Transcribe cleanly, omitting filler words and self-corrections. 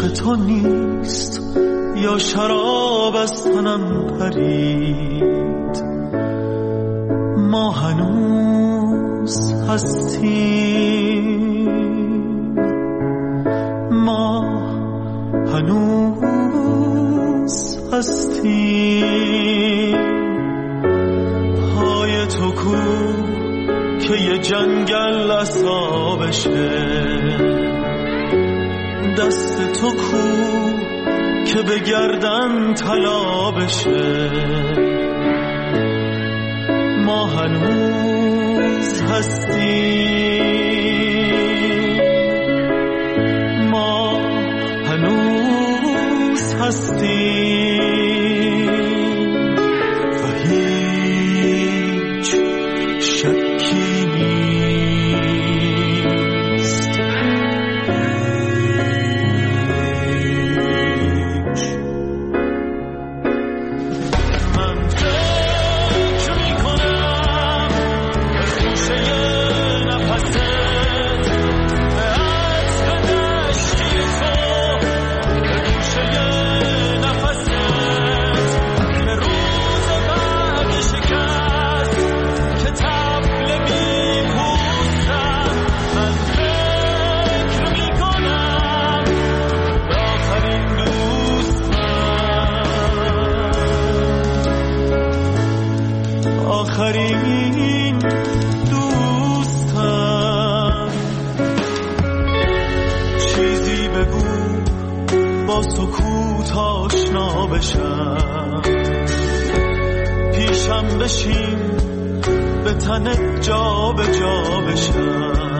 عشق تو نیست یا شراب از تنم پرید، ما هنوز هستیم، ما هنوز هستیم. پای تو کو که یه جنگل عصابشه، دست تو کو که به گردن طلا بشه، ما هنوز هستیم، ما هنوز هستیم و هیچ شکی نیست. من فکر میکنم به خوشه نفست، به عطر دشتی تو، به گوشه نفست، به روز بعد شکست که طبل میپوستم. من فکر میکنم به آخرین دوستم، آخرین دوستم. چیزی بگو با سکوت آشنا بشم، پیشم بشین به تنت جا به جا بشم.